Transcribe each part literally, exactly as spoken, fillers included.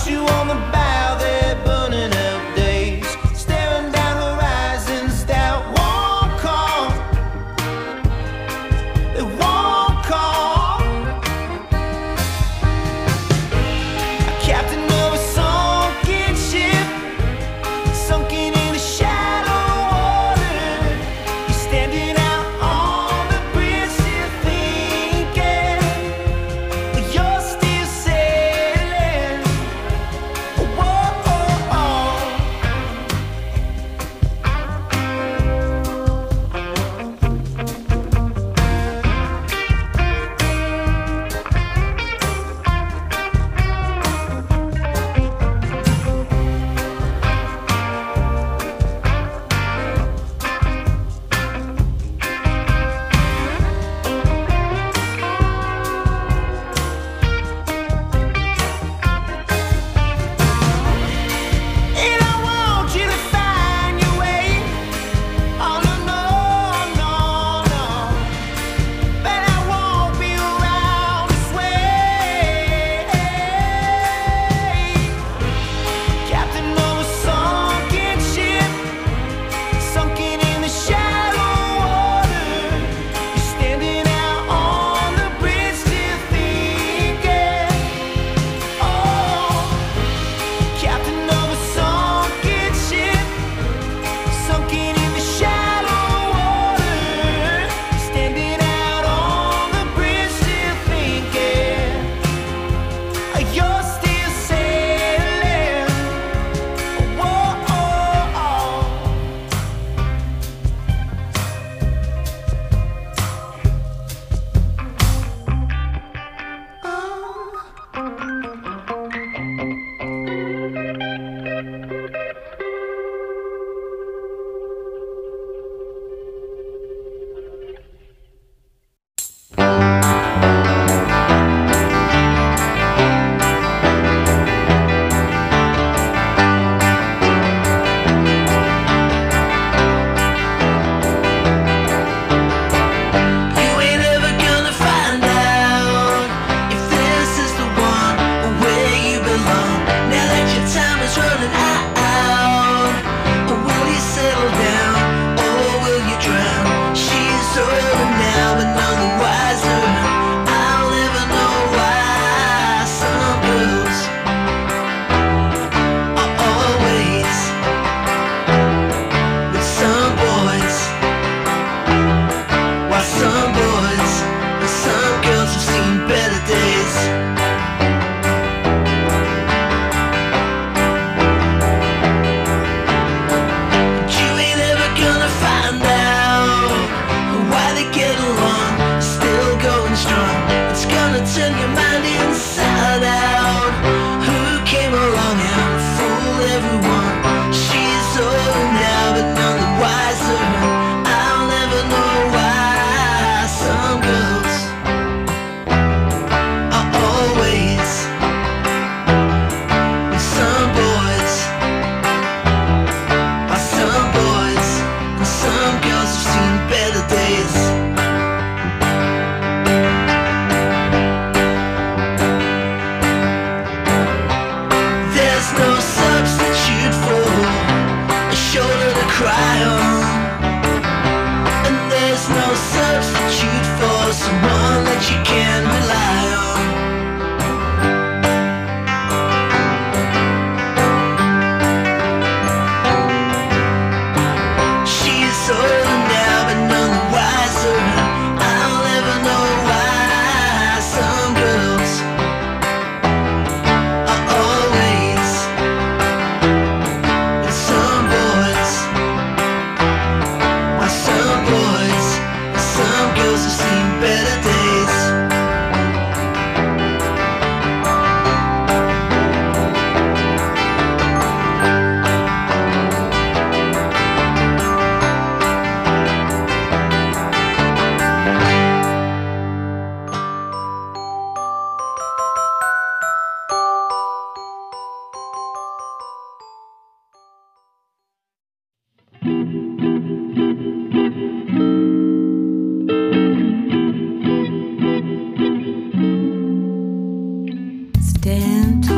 Stand tall.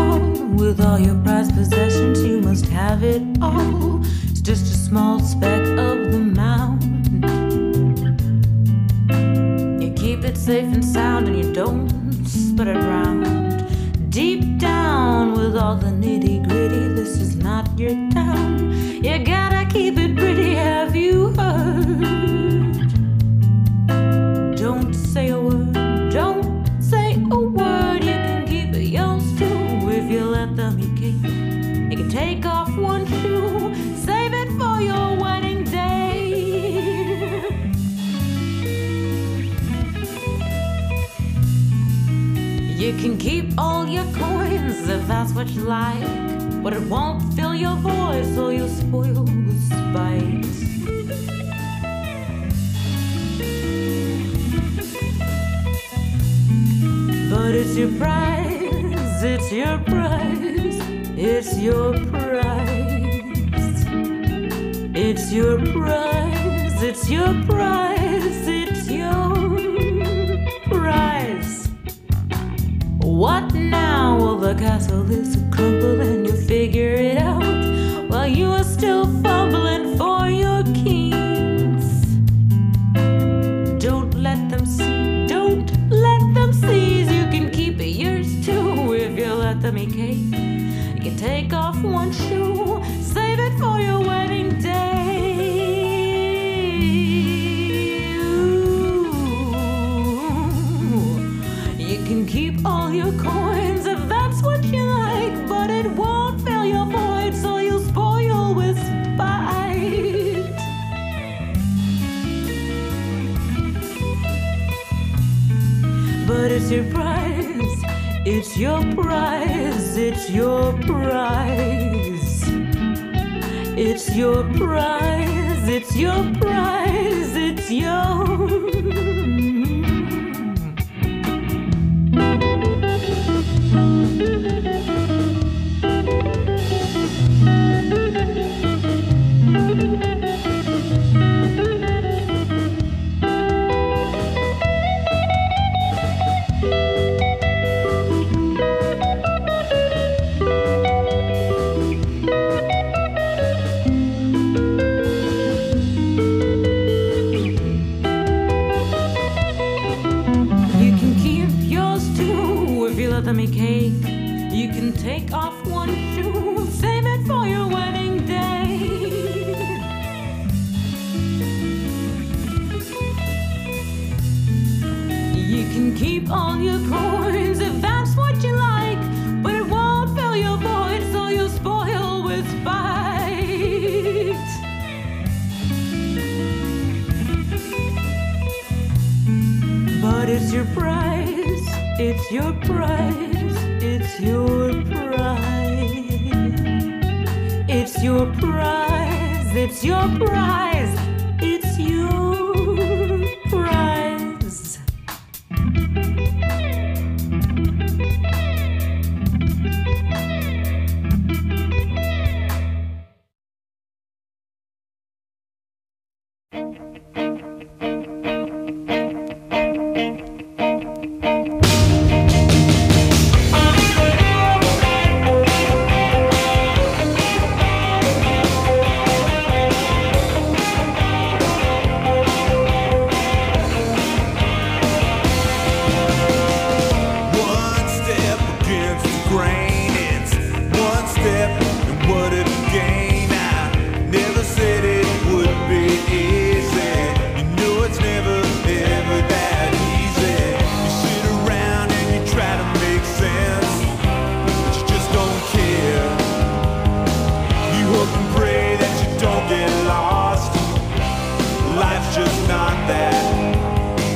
with all your prized possessions, you must have it all. It's just a small speck of the mountain. You keep it safe and sound and you don't spread it around. Deep down with all the nitty gritty, this is not your town. You gotta keep it pretty, have you heard? Don't say a word, don't say a word. You can keep it yours too if you let them eat cake. You can take off one shoe, save it for your wedding day. You can keep all your coins if that's what you like, but it won't fill your voice, so you'll spoil with spite. But it's your prize, it's your prize, it's your prize. It's your prize, it's your prize, it's your prize. What now? Well, the castle is a crumble and you figure it out while you are still fumbling for your keys. Don't let them see, don't let them seize. You can keep it yours too if you let them eat cake. You can take off one shoe, save it for your wedding day. You can keep all your coins if that's what you like, but it won't fill your void, so you'll spoil with spite. But it's your prize, it's your prize, it's your prize. It's your prize, it's your prize, it's your me cake. You can take off one shoe, save it for your wedding day. You can keep all your coins if that's what you like, but it won't fill your void, so you'll spoil with spite. But it's your prize, it's your prize, it's your prize. It's your prize, it's your prize, it's your prize.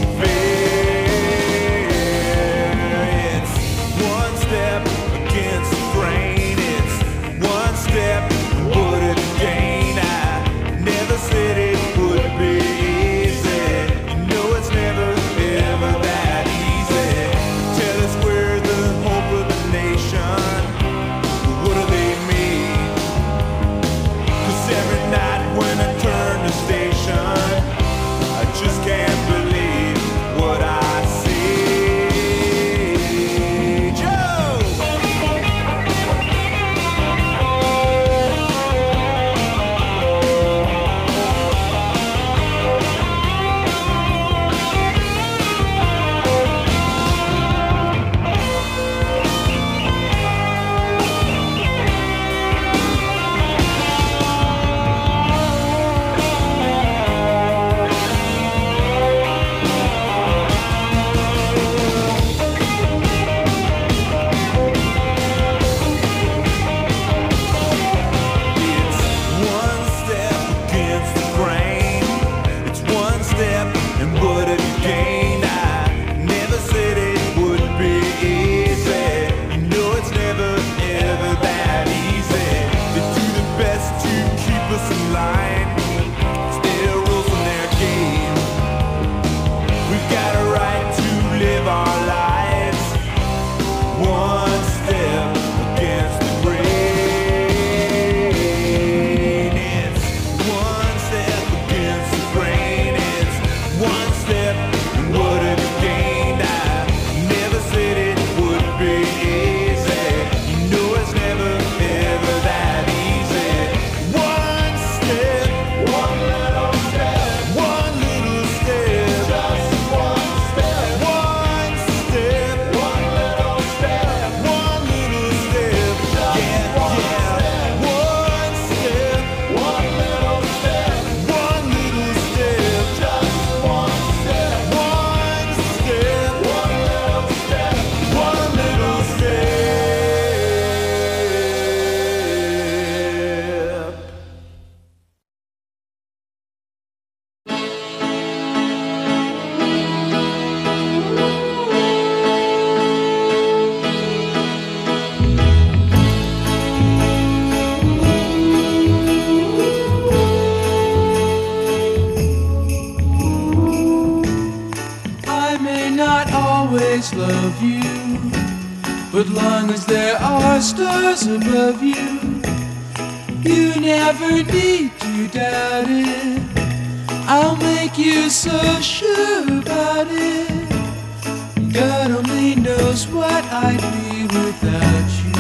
Against long as there are stars above you, you never need to doubt it. I'll make you so sure about it. God only knows what I'd be without you.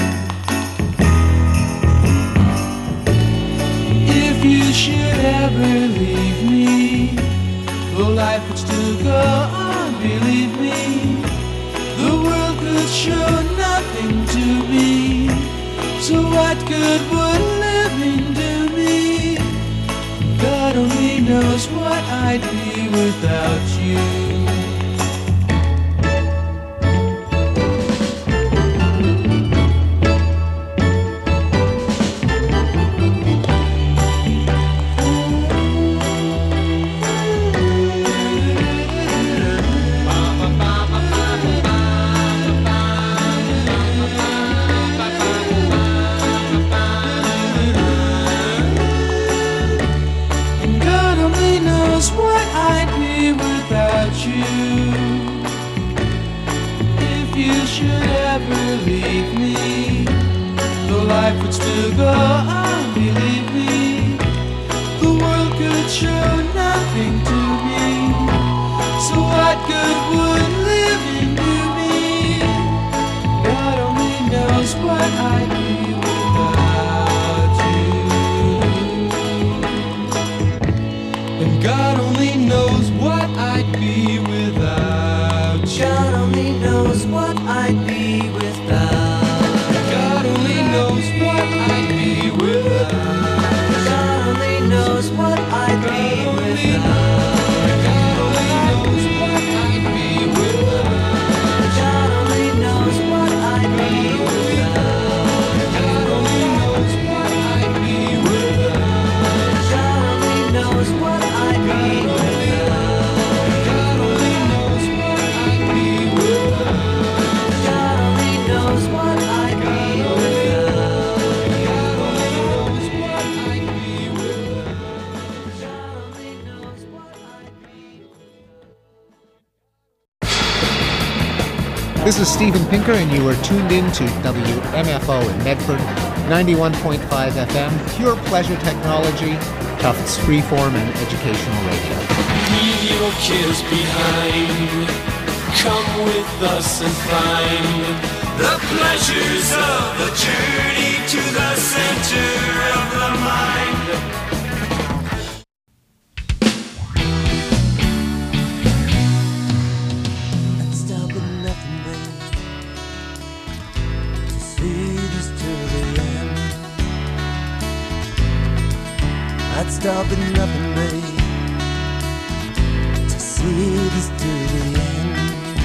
If you should ever leave me, though life would still go on, believe me, the world could show nothing to me. So what good would living do me? God only knows what I'd be without you. Life would still go on, believe me, the world could show nothing to me. So what good would living do me? God only knows what I'd be without you. And God only knows what I'd be without you. God only knows what I'd be without. Knows what I'd be without. God only knows what I'd be without. God only knows what I'd be without. God only knows what I'd be without. God only knows what I'd be without. God only knows what I'd be without. God only knows what I'd be without. God only knows what I'd be without. This is Steven Pinker, and you are tuned in to W M F O in Medford, ninety-one point five F M, pure pleasure technology, Tufts freeform and educational radio. Leave your cares behind. Come with us and find the pleasures of the journey to the center of the mind. I'd stop at nothing, babe, to see this to the end.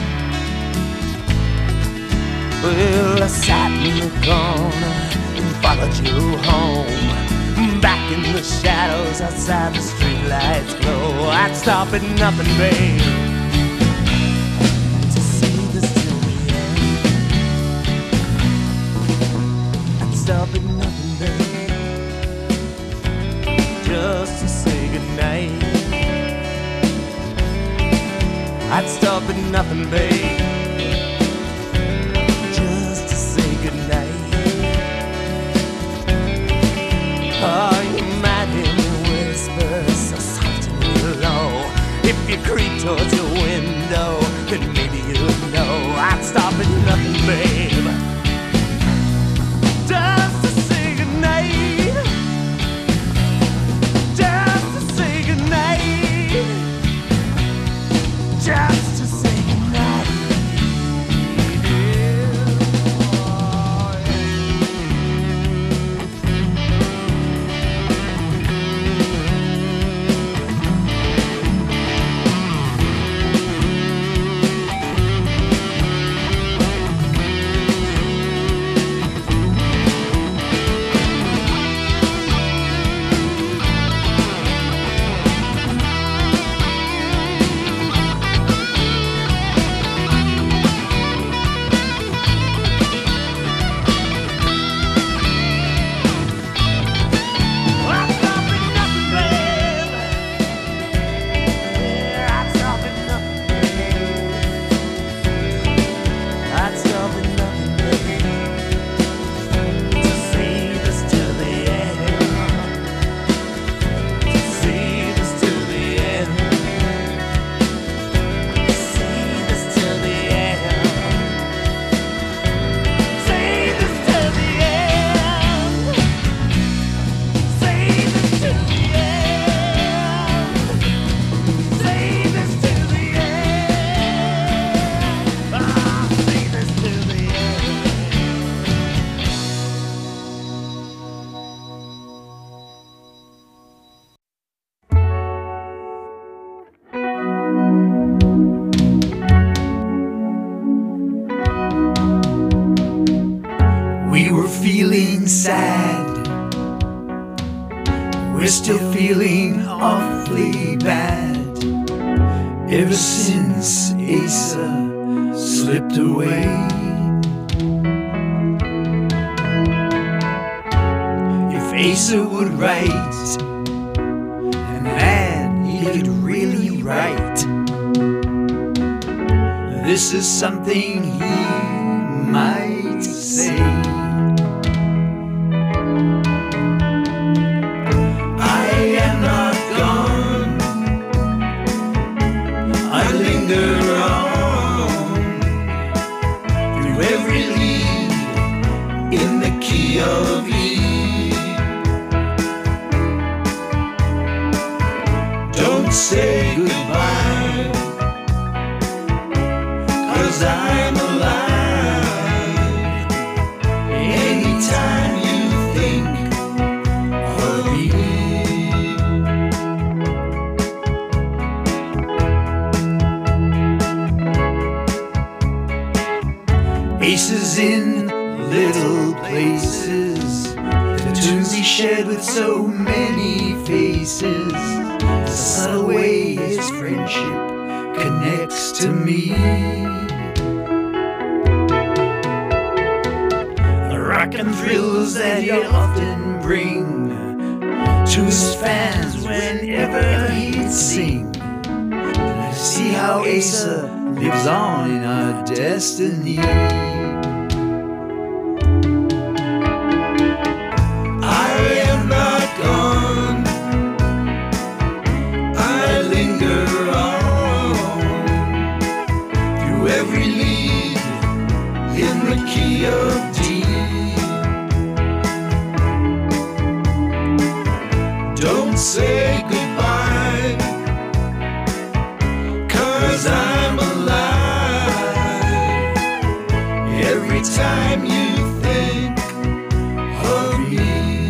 Well, I sat in the corner and followed you home. Back in the shadows outside the streetlights glow. I'd stop at nothing, babe, to see this to the end. I'd stop at nothing, babe, just to say goodnight. I'd stop at nothing, babe, just to say goodnight. Oh, you might hear me whisper so soft and low if you creep towards your We were feeling sad. We're still feeling awfully bad. Ever since Asa slipped away. If Asa would write, and man, he could really write. This is something he might say. I am not gone, I linger on through every lead in the key of E. Don't say goodbye, 'cause I'm alive. Anytime you think of me. Aces in little places, the tunes he shared with so many faces, the subtle way his friendship connects to me. The rock and thrills that he'd often bring to his fans whenever he'd sing. And I see how Asa lives on in our destiny. I am not gone, I linger on through every lead in the key of D. Don't say goodbye, 'cause I'm alive. Every time you think of me.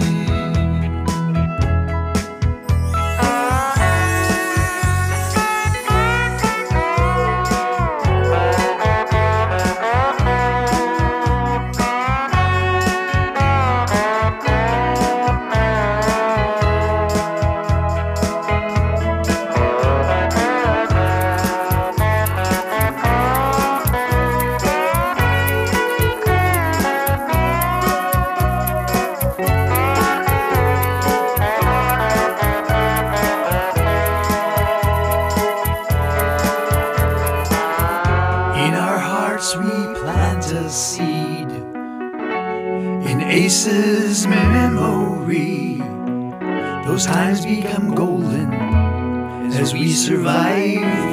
In our hearts we plant a seed in Asa's memory. Those times become golden as we survive.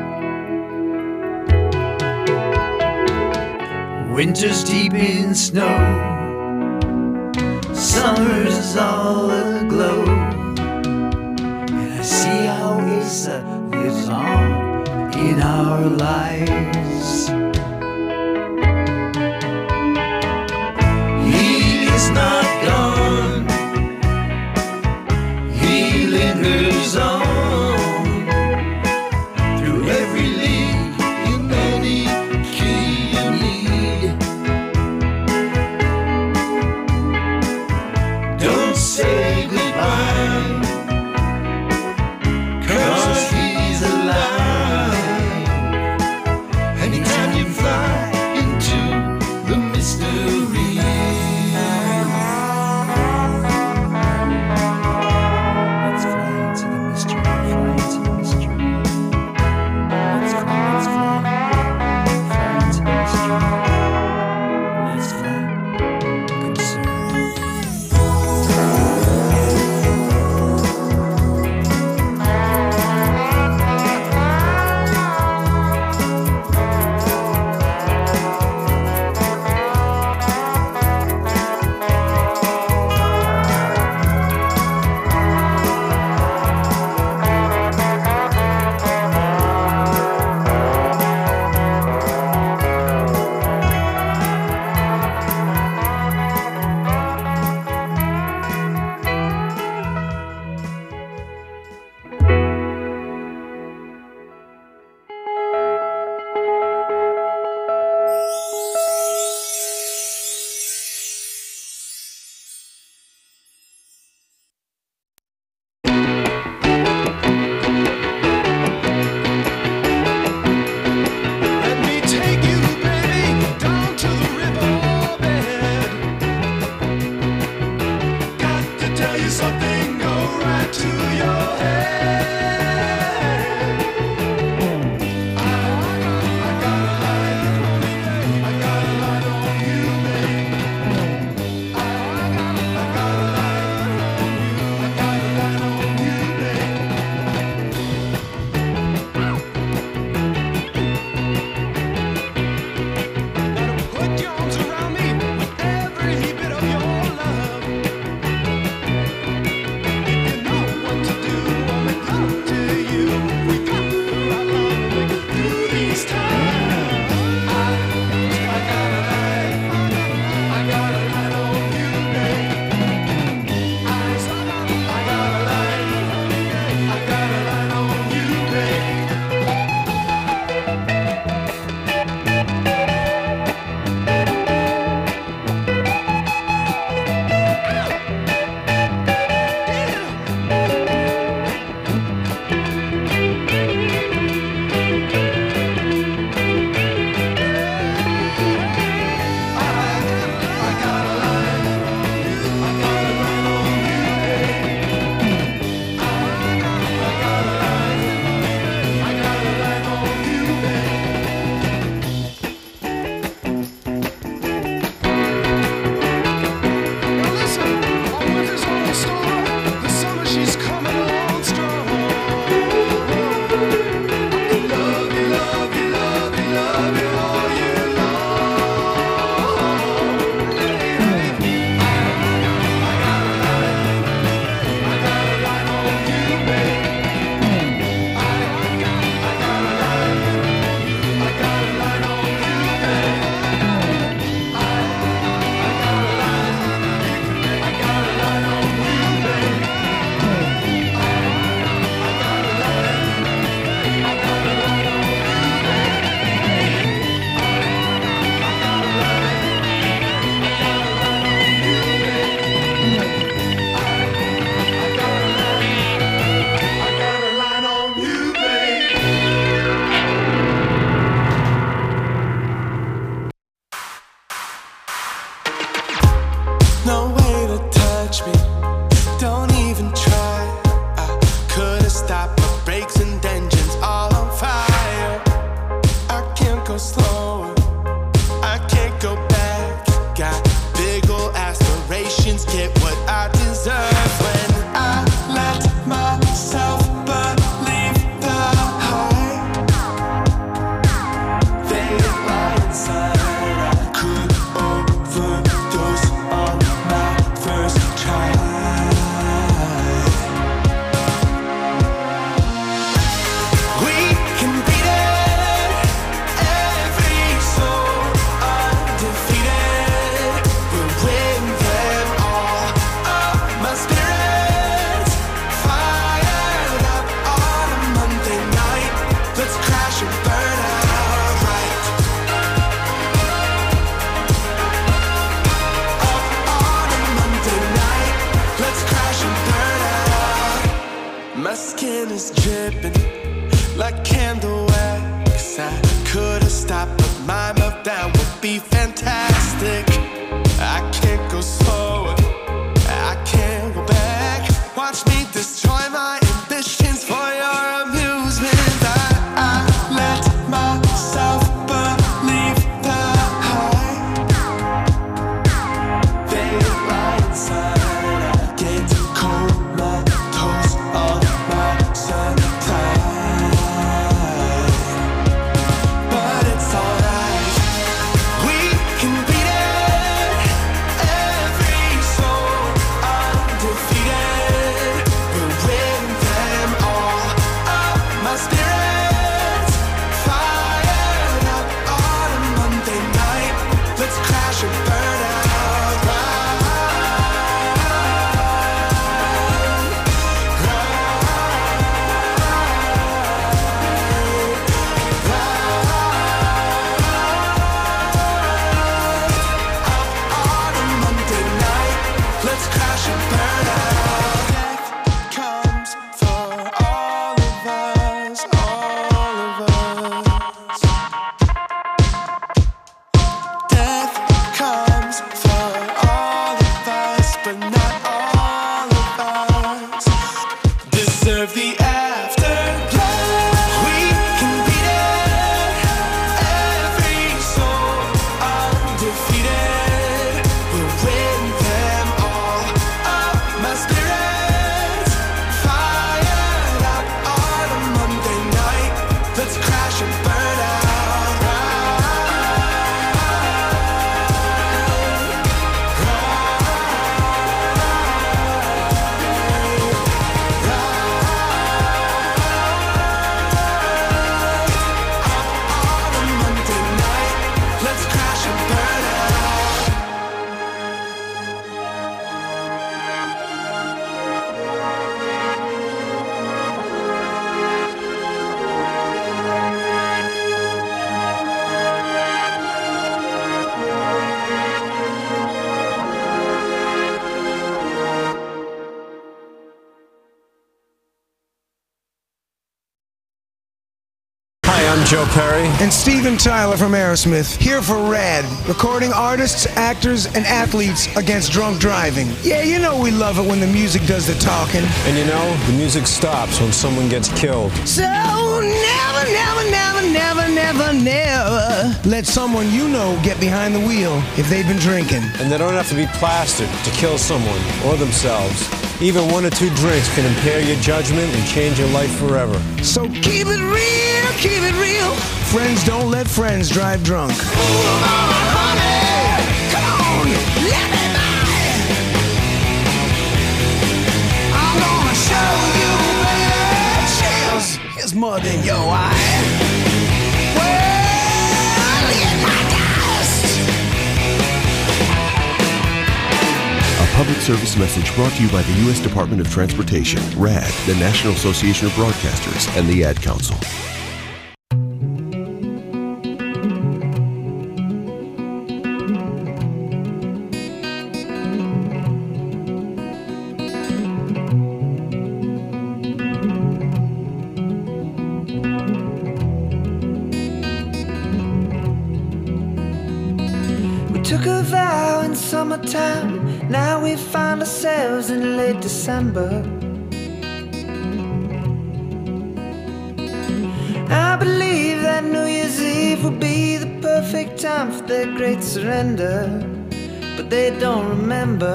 Winter's deep in snow, summer's all aglow, and I see how Asa lives on in our lives. He is not gone, he lingers on through every lead in any key you need. Don't say goodbye, 'cause he's alive. Anytime you fly into the mystery. got big ol' aspirations, get what I deserve. When I let myself believe the hype, faded right inside. I could overdose on my first try. We can beat it, every soul undefeated. We'll win them all. Oh, my spirit's fired up on a Monday night. Let's crash and burn out right. Up on a Monday night. Let's crash and burn out. My skin is dripping like candle wax. I could've stopped, but my meltdown would be fantastic. I can't go slower, I can't go back. Watch me destroy my ambitions for your amusement. I, I let myself believe the hype. Faded right inside. I get comatose on my sunrise. But it's alright. We can beat it. Every soul undefeated. We'll win them all. Oh, my spirit's fired up on a Monday night. Let's crash and burn out. On a Monday night, let's crash and burn out. Death comes for all of us, all of us. Death comes for all of us, but not all of us deserve the afterglow. We can beat it, every soul undefeated. We'll win them all. Oh, my spirit's fired up on a Monday night. Let's crash and burn out. On a Monday night, let's crash and burn out. Hi, I'm Joe Perry. And Steven Tyler from Aerosmith, here for RAD, recording artists, actors, and athletes against drunk driving. Yeah, you know we love it when the music does the talking. And you know, the music stops when someone gets killed. So never, never, never, never, never, never let someone you know get behind the wheel if they've been drinking. And they don't have to be plastered to kill someone or themselves. Even one or two drinks can impair your judgment and change your life forever. So keep it real, keep it real. Friends don't let friends drive drunk. Ooh, mama, honey, come on, let me by. I'm gonna show you, baby, chills is mud in your eye. Well, in my dust. A public service message brought to you by the U S Department of Transportation, RAD, the National Association of Broadcasters, and the Ad Council. Took a vow in summertime, now we find ourselves in late December. I believe that New Year's Eve will be the perfect time for their great surrender. but they don't remember.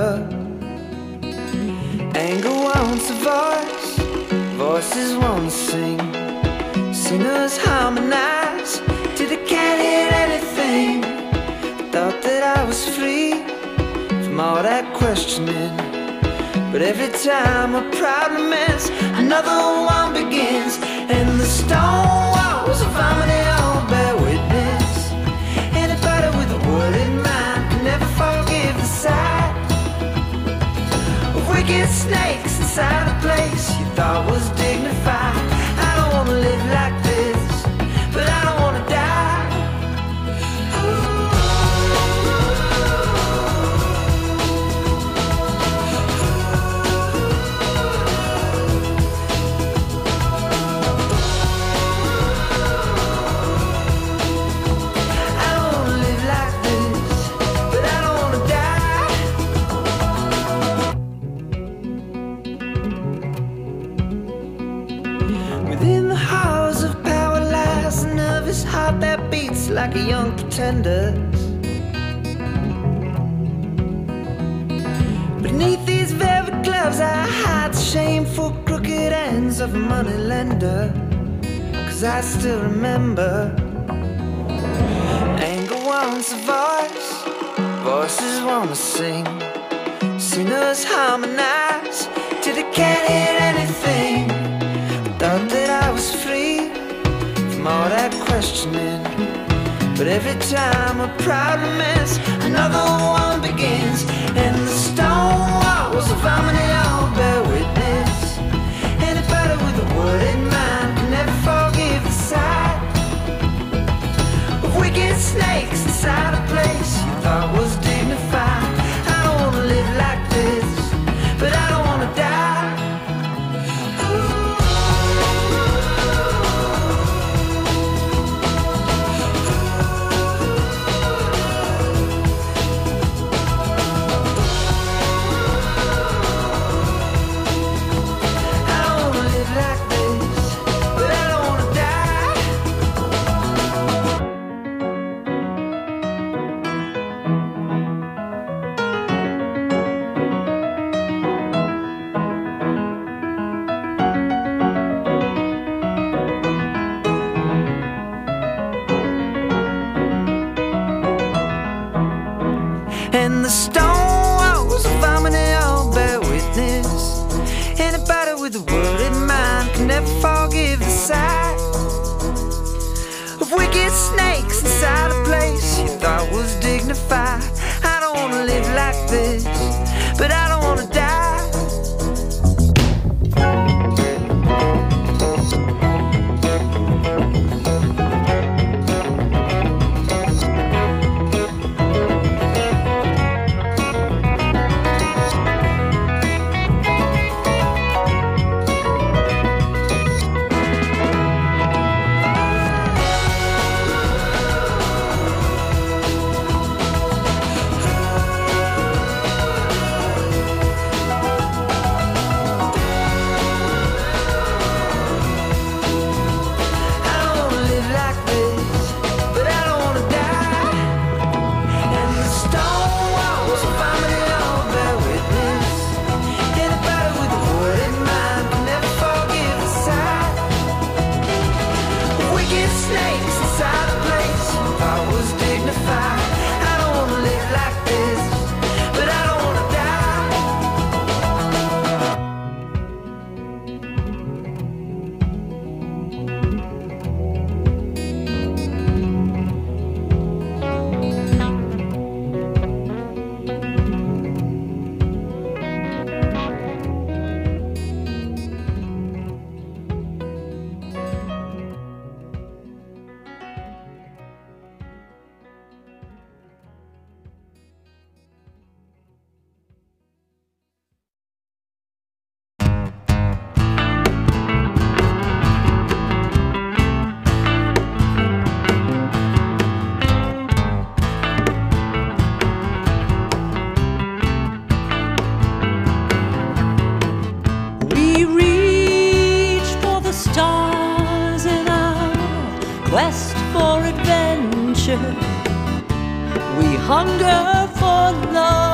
Anger wants a voice, voices won't sing. Sinners harmonize till they can't hear anything. Thought that I was free from all that questioning, but every time a problem ends, another one begins. And the stone walls of harmony all bear witness. Anybody with a word in mind can never forgive the sight of wicked snakes inside a place you thought was dignified. I don't wanna live like this, but I don't wanna die. Heart that beats like a young pretender's. Beneath these velvet gloves I hide the shameful crooked ends of a money lender. Cause I still remember. Anger wants a voice, voices wanna sing. Sinners harmonize till they can't hear anything. Thought that I was free from all that questioning, but every time a problem ends, another one begins. And the stone walls of harmony all bear witness. Anybody with a word in mind can never forgive the sight of wicked snakes inside a place you thought was dignified. I don't wanna live like this, but I don't wanna die. And the stone walls of harmony all bear witness. Anybody with a word in mind can never forgive the sight of wicked snakes inside a place you thought was dignified. I don't wanna live like this, but I don't wanna die. quest for adventure. We hunger for love.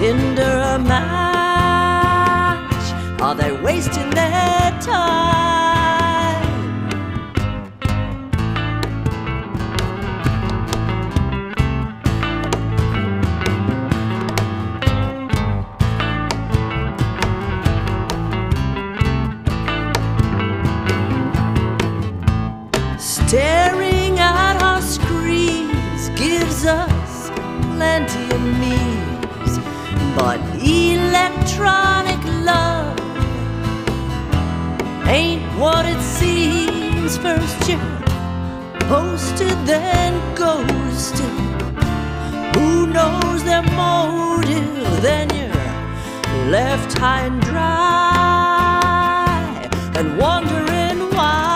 tinder a match? Are they wasting their time? Staring at our screens gives us plenty of memes, but electronic love ain't what it seems. First you're posted, then ghosted. Who knows their motive? Then you're left high and dry and wondering why.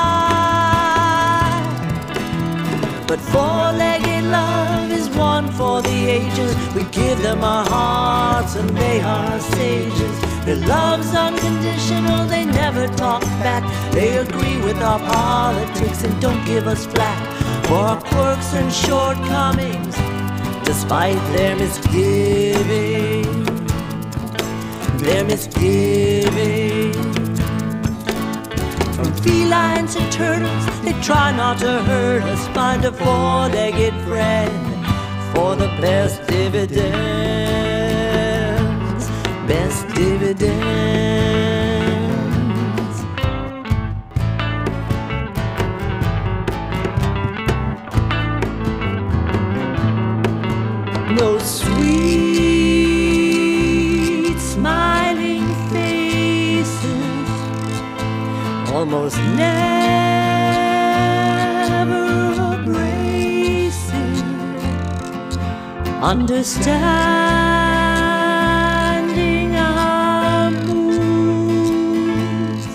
But four-legged love is one for the ages. We give them our hearts and they are sages. Their love's unconditional, they never talk back. They agree with our politics and don't give us flack for our quirks and shortcomings, despite their misgiving, their misgiving. From felines and turtles, they try not to hurt us. Find a four-legged friend for the best dividends, best dividends. No sweet smiling faces, almost never abrasive, understanding our moods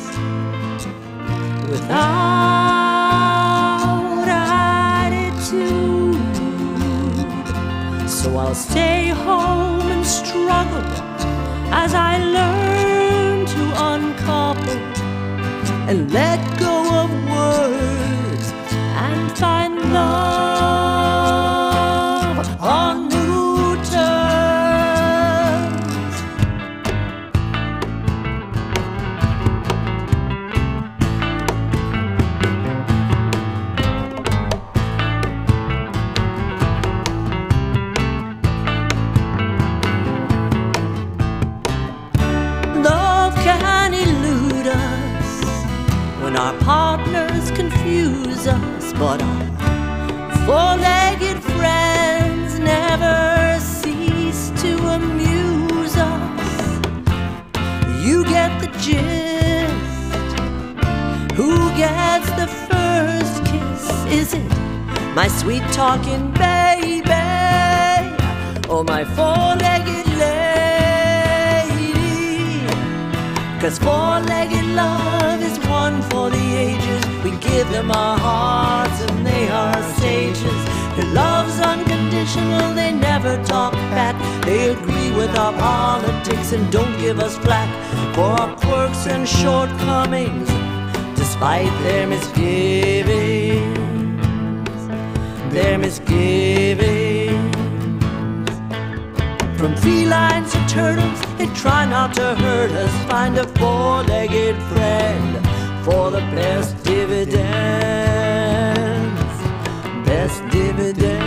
without attitude. So I'll stay home and struggle as I learn to uncouple and let go of words and find love on new terms. Love can elude us when our partners confuse us, but our four-legged friends never cease to amuse us. You get the gist. Who gets the first kiss? Is it my sweet talking baby or my four-legged lady? 'Cause four-legged love is one for the ages. We give them our hearts and they are sages. Their love's unconditional, they never talk back. They agree with our politics and don't give us flack for our quirks and shortcomings, despite their misgivings, their misgivings. From felines to turtles, they try not to hurt us. Find a four-legged friend for the best dividends, best dividends.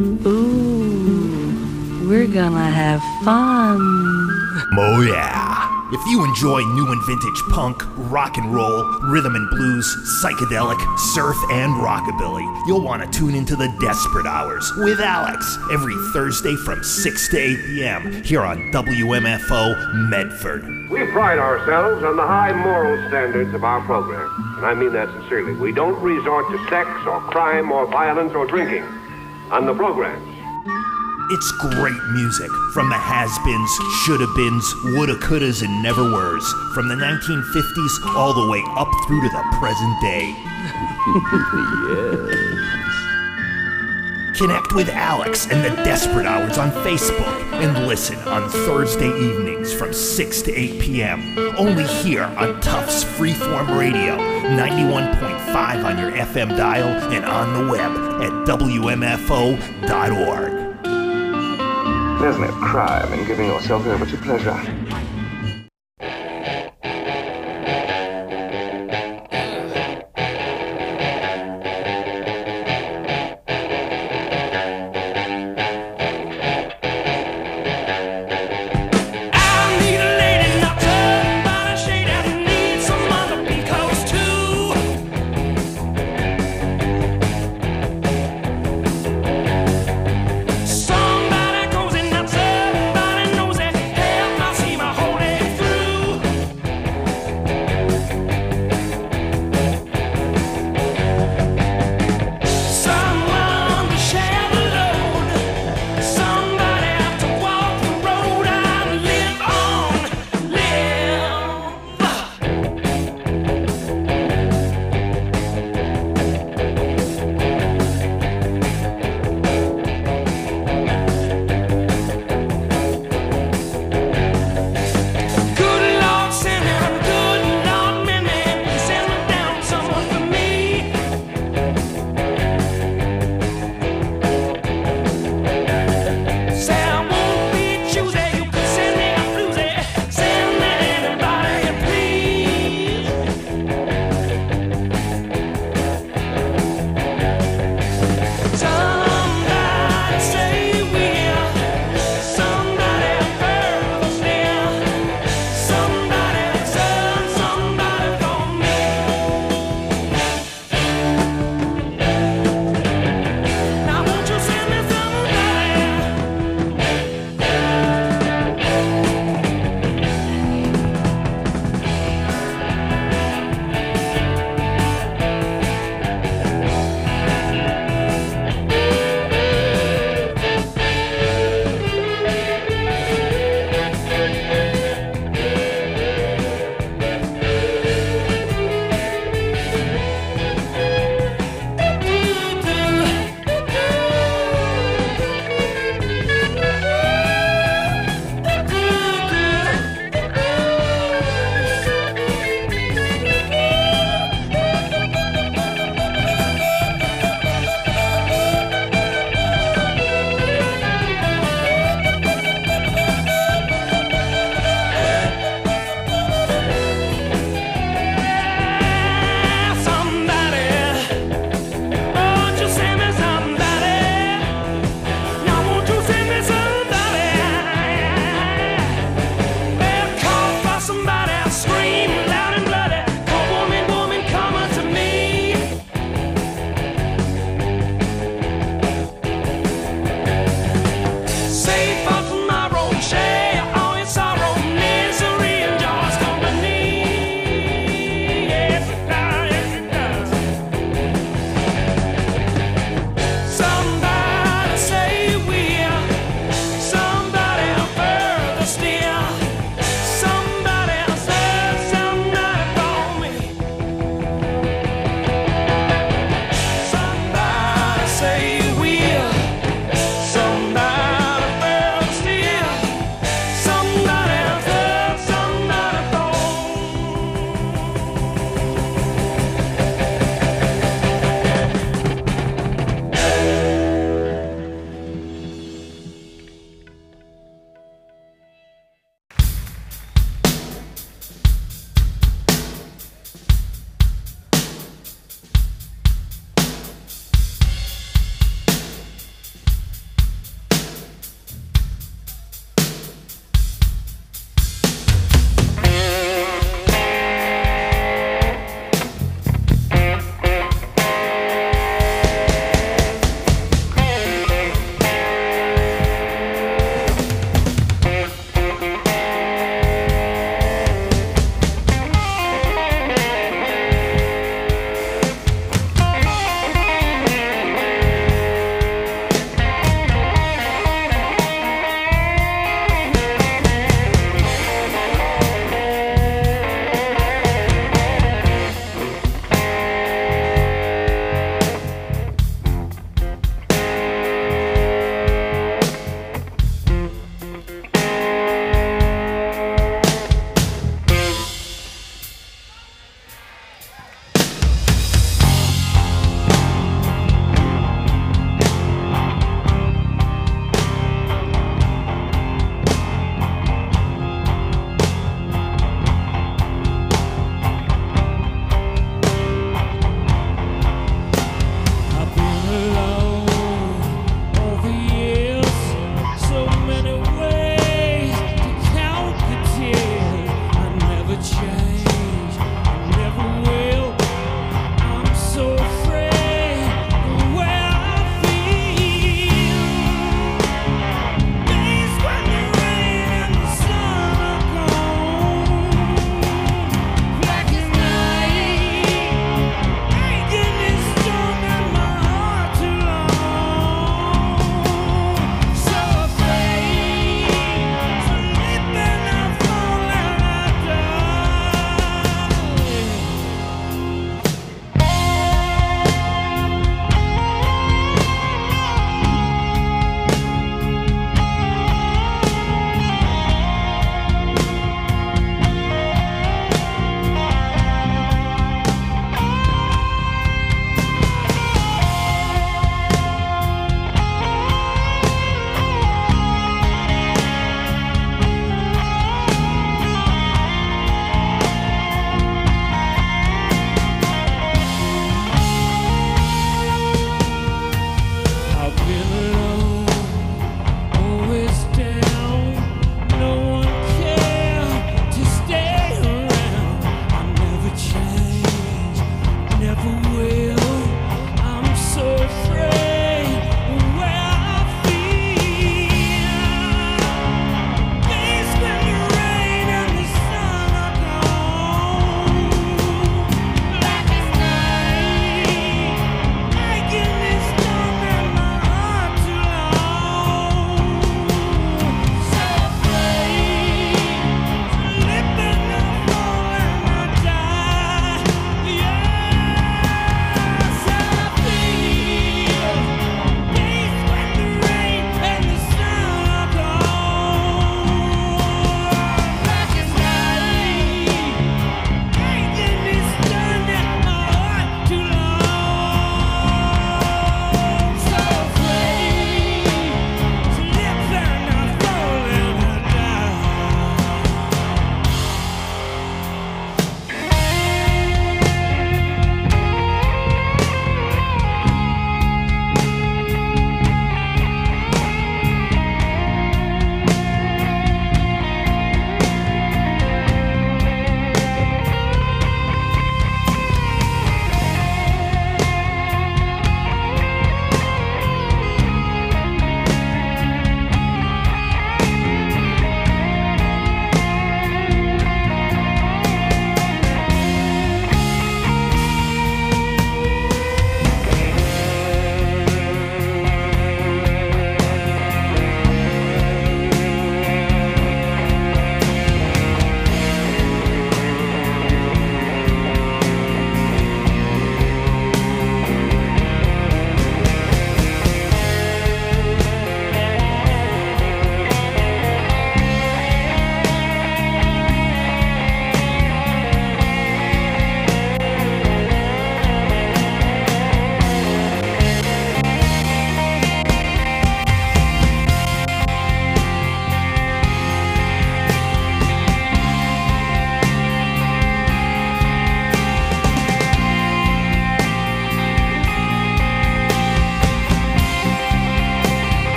Ooh, we're gonna have fun. Oh yeah. If you enjoy new and vintage punk, rock and roll, rhythm and blues, psychedelic, surf, and rockabilly, you'll want to tune into the Desperate Hours with Alex every Thursday from six to eight p.m. here on W M F O Medford. We pride ourselves on the high moral standards of our program, and I mean that sincerely. We don't resort to sex or crime or violence or drinking on the programs. It's great music from the has-beens, shoulda-beens, woulda-couldas, and never-weres, from the nineteen fifties all the way up through to the present day. Yes. Connect with Alex and the Desperate Hours on Facebook and listen on Thursday evenings from six to eight p.m. only here on Tufts Freeform Radio, ninety-one point five on your F M dial and on the web at W M F O dot org. There's no crime in giving yourself over to pleasure. Somebody goes in that somebody knows it. Help, I see my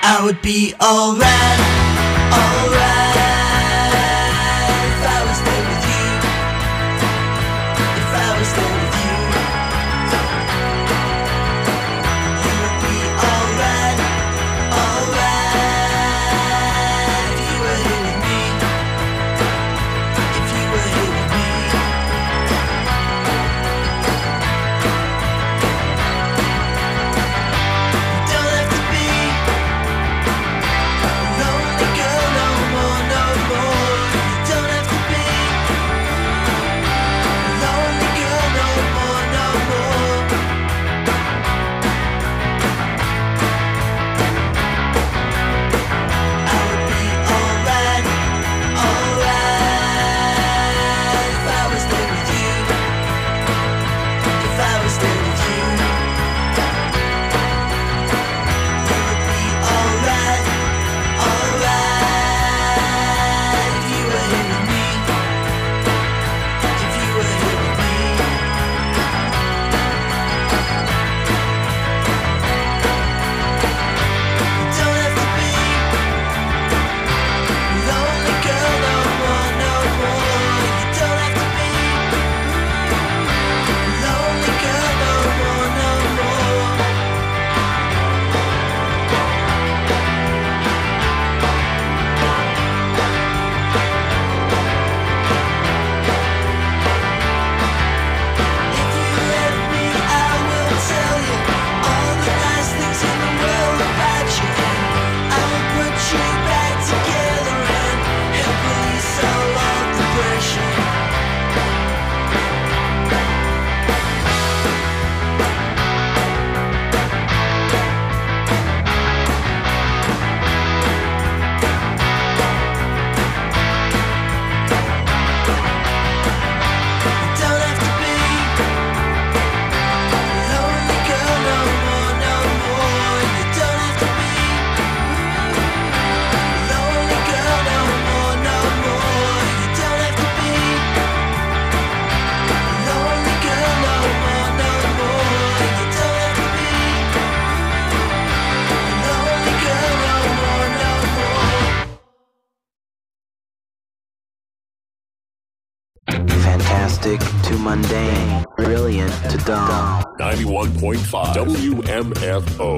I would be alright, alright if I was there with you, if I was there with you. You would be alright, alright if you were here with me, if you were here with me. You don't have to be a lonely girl no more, no more. You don't have to be a lonely girl no more, no more. I would be alright, alright if I was there with you, if I was there with you. You would be alright, alright if you were here with me, if you were here with me. You don't have to be a lonely girl no more, no more. You don't have to be a lonely girl no more, no more. If you let me, I will tell you all the nice things in the world about you, and I will put you back together and help release all of the pressure. You don't have to be a lonely girl no more, no more. You don't have to be a lonely girl no more, no more. You don't have to be a lonely girl no more, no more. You don't have to be a lonely girl no more, no more. Fantastic to mundane, brilliant to dumb. ninety-one point five W M F O.